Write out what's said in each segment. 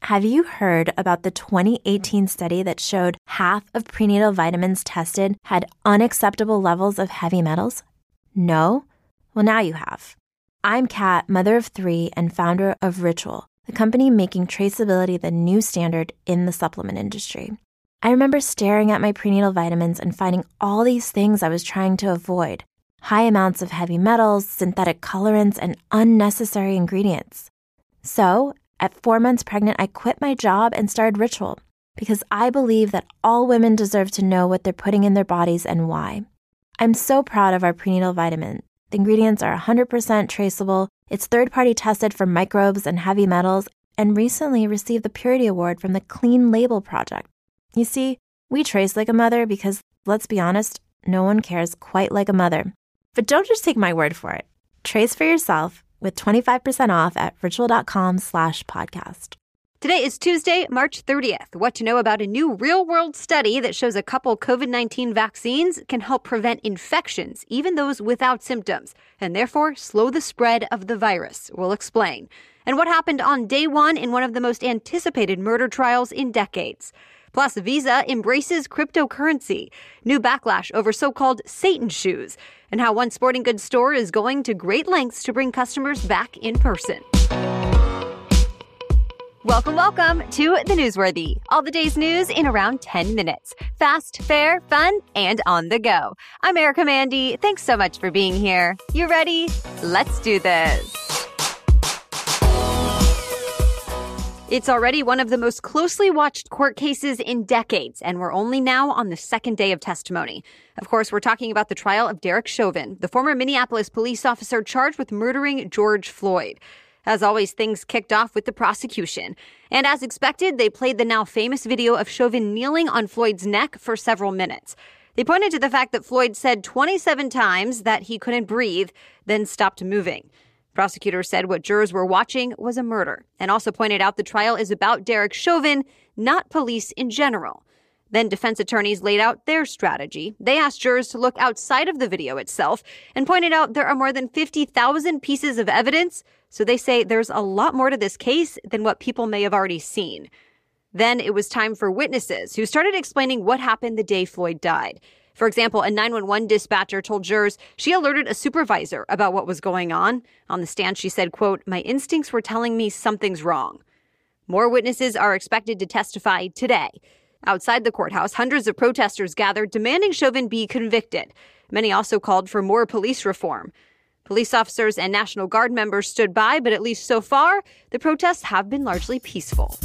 Have you heard about the 2018 study that showed half of prenatal vitamins tested had unacceptable levels of heavy metals? No? Well, now you have. I'm Kat, mother of 3 and founder of Ritual, the company making traceability the new standard in the supplement industry. I remember staring at my prenatal vitamins and finding all these things I was trying to avoid. High amounts of heavy metals, synthetic colorants, and unnecessary ingredients. So, at 4 months pregnant, I quit my job and started Ritual because I believe that all women deserve to know what they're putting in their bodies and why. I'm so proud of our prenatal vitamin. The ingredients are 100% traceable, it's third-party tested for microbes and heavy metals, and recently received the Purity Award from the Clean Label Project. You see, we trace like a mother because, let's be honest, no one cares quite like a mother. But don't just take my word for it. Trace for yourself with 25% off at ritual.com/podcast. Today is Tuesday, March 30th. What to know about a new real-world study that shows a couple COVID-19 vaccines can help prevent infections, even those without symptoms, and therefore slow the spread of the virus. We'll explain. And what happened on day one in one of the most anticipated murder trials in decades. Plus, Visa embraces cryptocurrency, new backlash over so-called Satan shoes, and how one sporting goods store is going to great lengths to bring customers back in person. Welcome to The Newsworthy. All the day's news in around 10 minutes. Fast, fair, fun, and on the go. I'm Erica Mandy. Thanks so much for being here. You ready? Let's do this. It's already one of the most closely watched court cases in decades, and we're only now on the second day of testimony. Of course, we're talking about the trial of Derek Chauvin, the former Minneapolis police officer charged with murdering George Floyd. As always, things kicked off with the prosecution. And as expected, they played the now famous video of Chauvin kneeling on Floyd's neck for several minutes. They pointed to the fact that Floyd said 27 times that he couldn't breathe, then stopped moving. Prosecutors said what jurors were watching was a murder, and also pointed out the trial is about Derek Chauvin, not police in general. Then defense attorneys laid out their strategy. They asked jurors to look outside of the video itself and pointed out there are more than 50,000 pieces of evidence, so they say there's a lot more to this case than what people may have already seen. Then it was time for witnesses who started explaining what happened the day Floyd died. For example, a 911 dispatcher told jurors she alerted a supervisor about what was going on. On the stand, she said, quote, "My instincts were telling me something's wrong." More witnesses are expected to testify today. Outside the courthouse, hundreds of protesters gathered demanding Chauvin be convicted. Many also called for more police reform. Police officers and National Guard members stood by, but at least so far, the protests have been largely peaceful.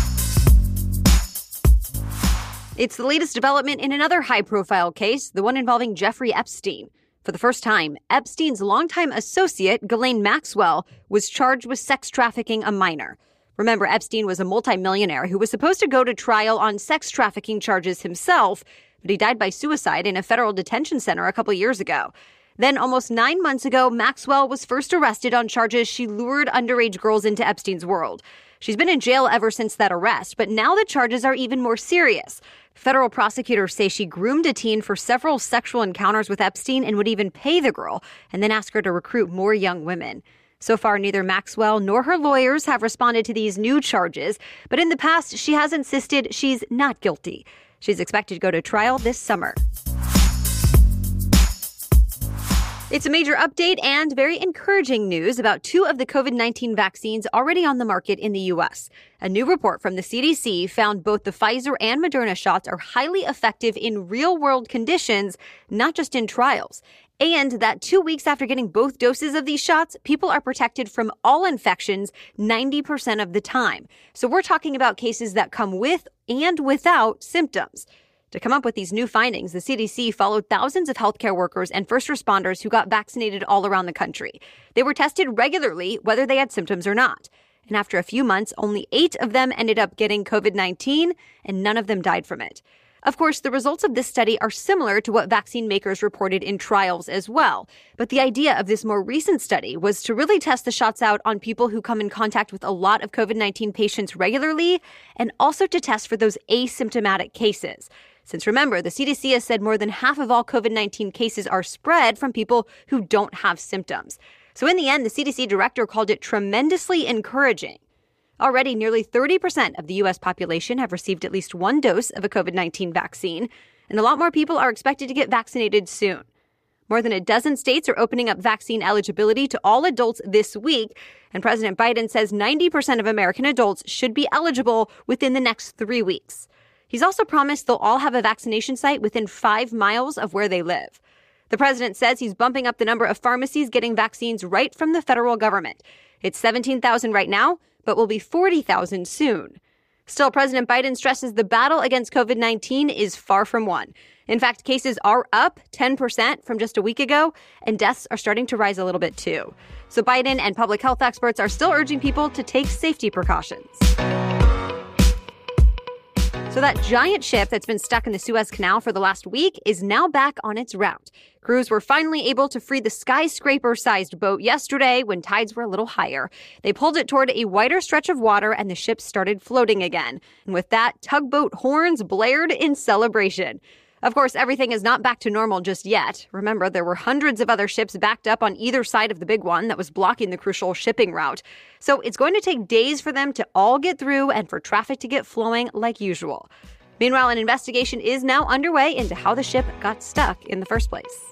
It's the latest development in another high-profile case, the one involving Jeffrey Epstein. For the first time, Epstein's longtime associate, Ghislaine Maxwell, was charged with sex trafficking a minor. Remember, Epstein was a multimillionaire who was supposed to go to trial on sex trafficking charges himself, but he died by suicide in a federal detention center a couple years ago. Then, almost 9 months ago, Maxwell was first arrested on charges she lured underage girls into Epstein's world. She's been in jail ever since that arrest, but now the charges are even more serious. Federal prosecutors say she groomed a teen for several sexual encounters with Epstein and would even pay the girl and then ask her to recruit more young women. So far, neither Maxwell nor her lawyers have responded to these new charges, but in the past, she has insisted she's not guilty. She's expected to go to trial this summer. It's a major update and very encouraging news about 2 of the COVID-19 vaccines already on the market in the U.S. A new report from the CDC found both the Pfizer and Moderna shots are highly effective in real-world conditions, not just in trials. And that 2 weeks after getting both doses of these shots, people are protected from all infections 90% of the time. So we're talking about cases that come with and without symptoms. To come up with these new findings, the CDC followed thousands of healthcare workers and first responders who got vaccinated all around the country. They were tested regularly, whether they had symptoms or not. And after a few months, only 8 of them ended up getting COVID-19, and none of them died from it. Of course, the results of this study are similar to what vaccine makers reported in trials as well. But the idea of this more recent study was to really test the shots out on people who come in contact with a lot of COVID-19 patients regularly, and also to test for those asymptomatic cases. Since remember, the CDC has said more than half of all COVID-19 cases are spread from people who don't have symptoms. So in the end, the CDC director called it tremendously encouraging. Already, nearly 30% of the U.S. population have received at least one dose of a COVID-19 vaccine, and a lot more people are expected to get vaccinated soon. More than a dozen states are opening up vaccine eligibility to all adults this week, and President Biden says 90% of American adults should be eligible within the next 3 weeks. He's also promised they'll all have a vaccination site within 5 miles of where they live. The president says he's bumping up the number of pharmacies getting vaccines right from the federal government. It's 17,000 right now, but will be 40,000 soon. Still, President Biden stresses the battle against COVID-19 is far from won. In fact, cases are up 10% from just a week ago, and deaths are starting to rise a little bit too. So Biden and public health experts are still urging people to take safety precautions. So that giant ship that's been stuck in the Suez Canal for the last week is now back on its route. Crews were finally able to free the skyscraper-sized boat yesterday when tides were a little higher. They pulled it toward a wider stretch of water and the ship started floating again. And with that, tugboat horns blared in celebration. Of course, everything is not back to normal just yet. Remember, there were hundreds of other ships backed up on either side of the big one that was blocking the crucial shipping route. So it's going to take days for them to all get through and for traffic to get flowing like usual. Meanwhile, an investigation is now underway into how the ship got stuck in the first place.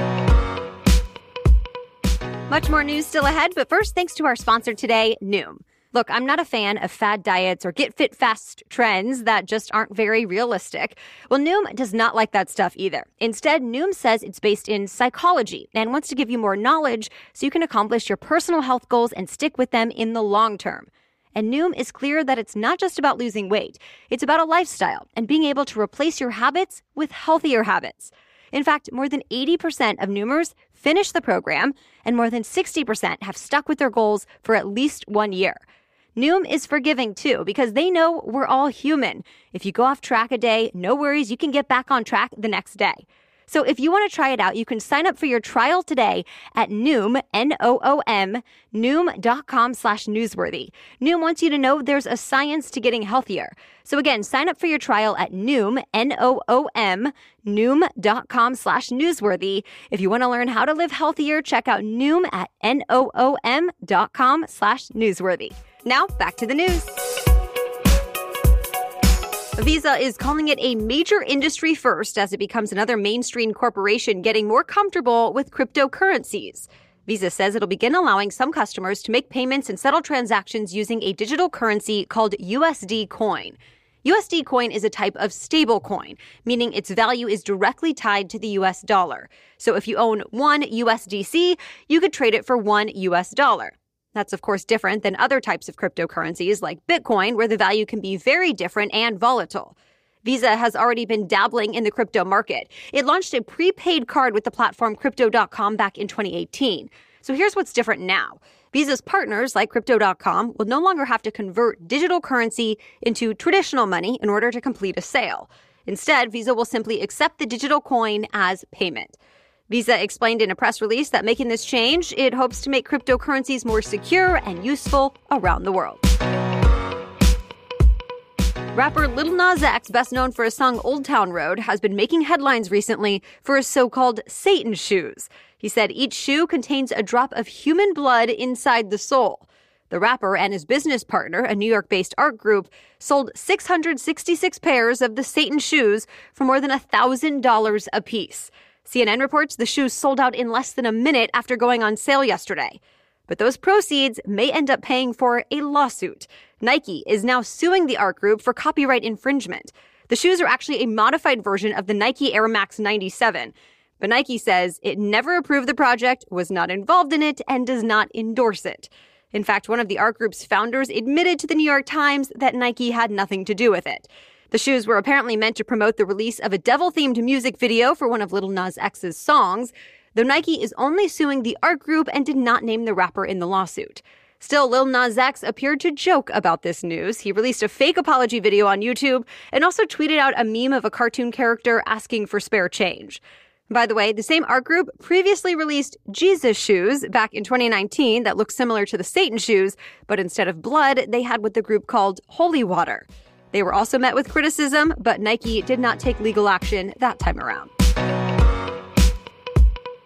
Much more news still ahead, but first, thanks to our sponsor today, Noom. Look, I'm not a fan of fad diets or get-fit-fast trends that just aren't very realistic. Well, Noom does not like that stuff either. Instead, Noom says it's based in psychology and wants to give you more knowledge so you can accomplish your personal health goals and stick with them in the long term. And Noom is clear that it's not just about losing weight. It's about a lifestyle and being able to replace your habits with healthier habits. In fact, more than 80% of Noomers finish the program, and more than 60% have stuck with their goals for at least 1 year. Noom is forgiving, too, because they know we're all human. If you go off track a day, no worries, you can get back on track the next day. So if you want to try it out, you can sign up for your trial today at Noom, N-O-O-M, Noom.com/newsworthy. Noom wants you to know there's a science to getting healthier. So again, sign up for your trial at Noom, N-O-O-M, Noom.com/newsworthy. If you want to learn how to live healthier, check out Noom at NOOM.com/newsworthy. Now, back to the news. Visa is calling it a major industry first as it becomes another mainstream corporation getting more comfortable with cryptocurrencies. Visa says it'll begin allowing some customers to make payments and settle transactions using a digital currency called USD Coin. USD Coin is a type of stable coin, meaning its value is directly tied to the US dollar. So if you own one USDC, you could trade it for $1 US. That's, of course, different than other types of cryptocurrencies like Bitcoin, where the value can be very different and volatile. Visa has already been dabbling in the crypto market. It launched a prepaid card with the platform Crypto.com back in 2018. So here's what's different now. Visa's partners, like Crypto.com, will no longer have to convert digital currency into traditional money in order to complete a sale. Instead, Visa will simply accept the digital coin as payment. Visa explained in a press release that making this change, it hopes to make cryptocurrencies more secure and useful around the world. Rapper Lil Nas X, best known for his song Old Town Road, has been making headlines recently for his so-called Satan shoes. He said each shoe contains a drop of human blood inside the sole. The rapper and his business partner, a New York-based art group, sold 666 pairs of the Satan shoes for more than $1,000 apiece. CNN reports the shoes sold out in less than a minute after going on sale yesterday. But those proceeds may end up paying for a lawsuit. Nike is now suing the art group for copyright infringement. The shoes are actually a modified version of the Nike Air Max 97. But Nike says it never approved the project, was not involved in it, and does not endorse it. In fact, one of the art group's founders admitted to the New York Times that Nike had nothing to do with it. The shoes were apparently meant to promote the release of a devil-themed music video for one of Lil Nas X's songs, though Nike is only suing the art group and did not name the rapper in the lawsuit. Still, Lil Nas X appeared to joke about this news. He released a fake apology video on YouTube and also tweeted out a meme of a cartoon character asking for spare change. By the way, the same art group previously released Jesus shoes back in 2019 that look similar to the Satan shoes, but instead of blood, they had what the group called holy water. They were also met with criticism, but Nike did not take legal action that time around.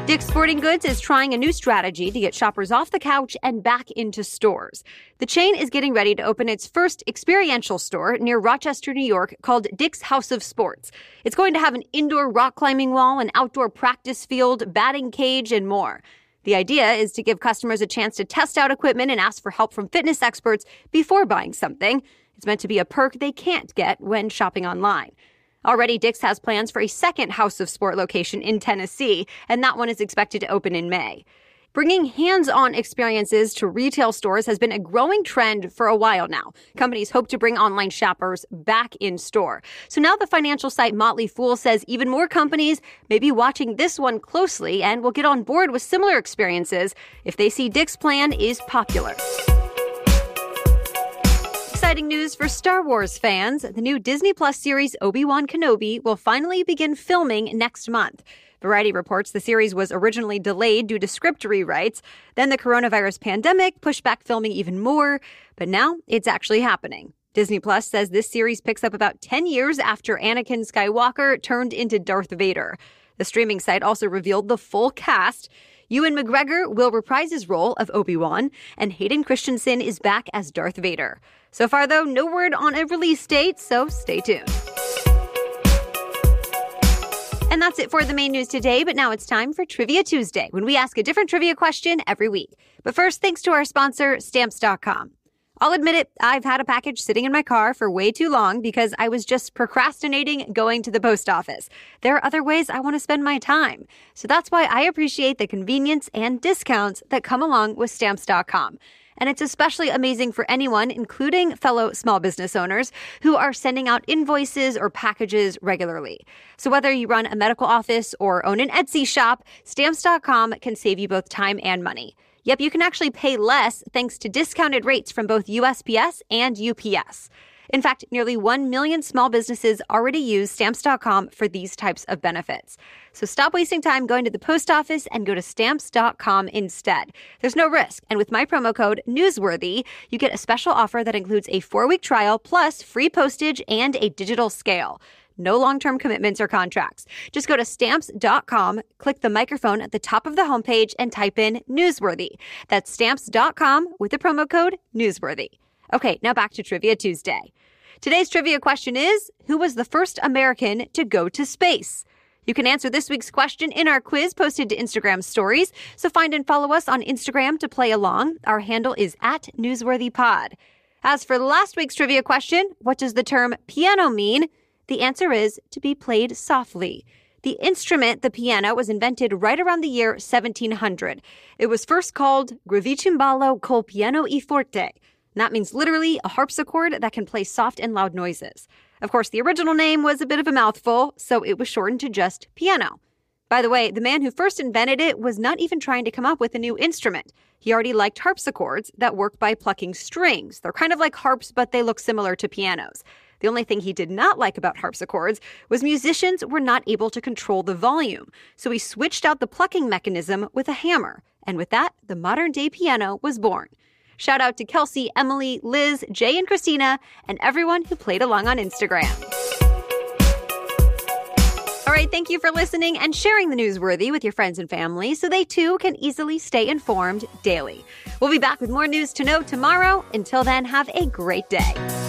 Dick's Sporting Goods is trying a new strategy to get shoppers off the couch and back into stores. The chain is getting ready to open its first experiential store near Rochester, New York, called Dick's House of Sports. It's going to have an indoor rock climbing wall, an outdoor practice field, batting cage, and more. The idea is to give customers a chance to test out equipment and ask for help from fitness experts before buying something. It's meant to be a perk they can't get when shopping online. Already, Dick's has plans for a second House of Sport location in Tennessee, and that one is expected to open in May. Bringing hands-on experiences to retail stores has been a growing trend for a while now. Companies hope to bring online shoppers back in store. So now the financial site Motley Fool says even more companies may be watching this one closely and will get on board with similar experiences if they see Dick's plan is popular. Exciting news for Star Wars fans. The new Disney Plus series Obi-Wan Kenobi will finally begin filming next month. Variety reports the series was originally delayed due to script rewrites. Then the coronavirus pandemic pushed back filming even more, but now it's actually happening. Disney Plus says this series picks up about 10 years after Anakin Skywalker turned into Darth Vader. The streaming site also revealed the full cast. Ewan McGregor will reprise his role of Obi-Wan, and Hayden Christensen is back as Darth Vader. So far, though, no word on a release date, so stay tuned. And that's it for the main news today, but now it's time for Trivia Tuesday, when we ask a different trivia question every week. But first, thanks to our sponsor, Stamps.com. I'll admit it, I've had a package sitting in my car for way too long because I was just procrastinating going to the post office. There are other ways I want to spend my time. So that's why I appreciate the convenience and discounts that come along with Stamps.com. And it's especially amazing for anyone, including fellow small business owners, who are sending out invoices or packages regularly. So whether you run a medical office or own an Etsy shop, Stamps.com can save you both time and money. Yep, you can actually pay less thanks to discounted rates from both USPS and UPS. In fact, nearly 1 million small businesses already use Stamps.com for these types of benefits. So stop wasting time going to the post office and go to Stamps.com instead. There's no risk. And with my promo code Newsworthy, you get a special offer that includes a 4-week trial plus free postage and a digital scale. No long-term commitments or contracts. Just go to Stamps.com, click the microphone at the top of the homepage, and type in Newsworthy. That's Stamps.com with the promo code Newsworthy. Okay, now back to Trivia Tuesday. Today's trivia question is, who was the first American to go to space? You can answer this week's question in our quiz posted to Instagram stories, so find and follow us on Instagram to play along. Our handle is @NewsworthyPod. As for last week's trivia question, what does the term piano mean? The answer is to be played softly. The instrument, the piano, was invented right around the year 1700. It was first called Gravicimbalo col piano e forte. And that means literally a harpsichord that can play soft and loud noises. Of course, the original name was a bit of a mouthful, so it was shortened to just piano. By the way, the man who first invented it was not even trying to come up with a new instrument. He already liked harpsichords that work by plucking strings. They're kind of like harps, but they look similar to pianos. The only thing he did not like about harpsichords was musicians were not able to control the volume. So he switched out the plucking mechanism with a hammer. And with that, the modern-day piano was born. Shout out to Kelsey, Emily, Liz, Jay, and Christina, and everyone who played along on Instagram. All right, thank you for listening and sharing the Newsworthy with your friends and family so they too can easily stay informed daily. We'll be back with more news to know tomorrow. Until then, have a great day.